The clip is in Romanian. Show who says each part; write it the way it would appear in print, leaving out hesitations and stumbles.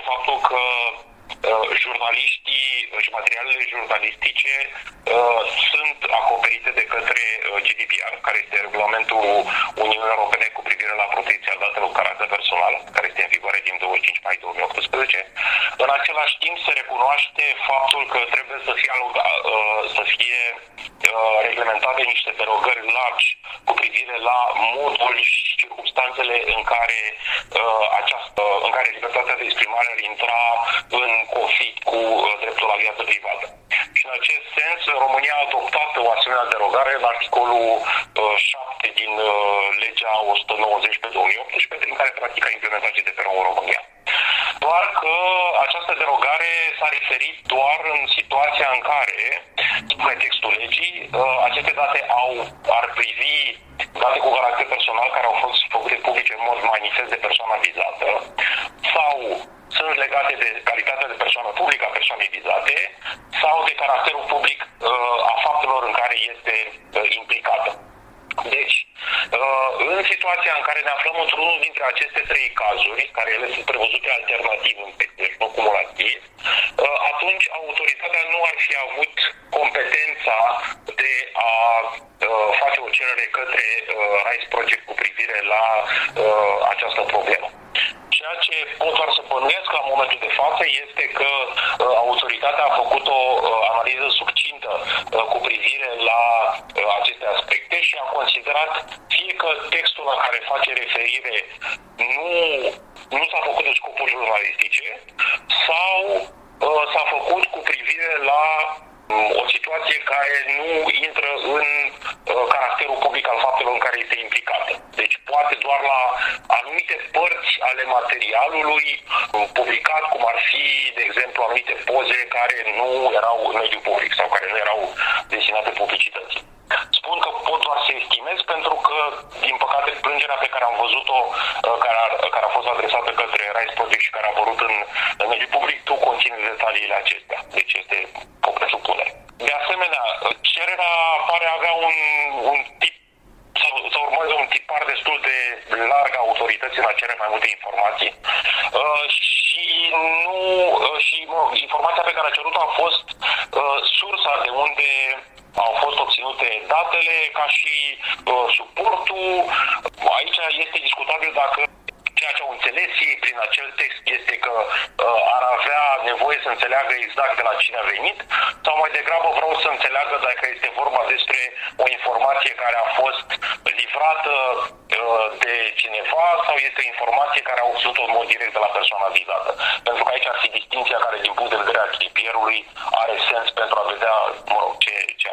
Speaker 1: faptul că jurnaliștii și materialele jurnalistice sunt acoperite de către GDPR, care este regulamentul Uniunii Europene cu privire la protecția datelor cu caracter personal, care este în vigoare din 25 mai 2018. În același timp se recunoaște faptul că trebuie să fie reglementate niște derogări largi cu privire la modul și circumstanțele în care libertatea de exprimare ar intra în conflict cu dreptul la viață privată. Și în acest sens, România a adoptat o asemenea derogare în articolul 7 din legea 190 pe 2018, prin care practic a implementat GDPR în România. Doar că această derogare s-a referit doar în situația în care, spune textul legii, aceste date ar privi date cu caracter personal care au fost făcute publice în mod manifest de persoana vizată sau sunt legate de calitatea de persoană publică a persoanei vizate sau de caracterul public a faptelor în care este implicată. Deci, în situația în care ne aflăm într-unul dintre aceste trei cazuri, care ele sunt prevăzute alternativ în text, deci nu cumulativ, atunci autoritatea nu ar fi avut competența de a face o cerere către Rights Project cu privire la această problemă. Ceea ce pot doar să bănuiesc la momentul de față este că autoritatea a făcut o analiză succintă cu privire la aceste aspecte și a considerat fie că textul la care face referire nu s-a făcut în scopuri jurnalistice sau s-a făcut cu privire la o situație care nu intră în caracterul public al faptelor în care este implicată. Deci poate doar la anumite părți ale materialului publicat, cum ar fi, de exemplu, anumite poze care nu erau în mediul public sau care nu erau destinate publicității. Spun că pot doar să estimez pentru că, din păcate, plângerea pe care am văzut-o, care a fost adresată către Rights Project și care a apărut în mediul public, nu conține detaliile acestea. Deci este o presupunere. De asemenea, cererea pare avea un tip să urmeze un tipar destul de larg a autorității în a cere mai multe informații și informația pe care a cerut-o a fost sursa de unde au fost obținute datele, ca și suportul. Aici este discutabil dacă ceea ce au înțeles ei prin acel text este că ar avea nevoie să înțeleagă exact de la cine a venit sau mai degrabă vreau să înțeleagă dacă este vorba despre o informație care a fost livrată de cineva sau este o informație care a obținut-o în mod direct de la persoana vizată. Pentru că aici ar fi distinția care din punct de vedere al GDPR-ului are sens pentru a vedea ce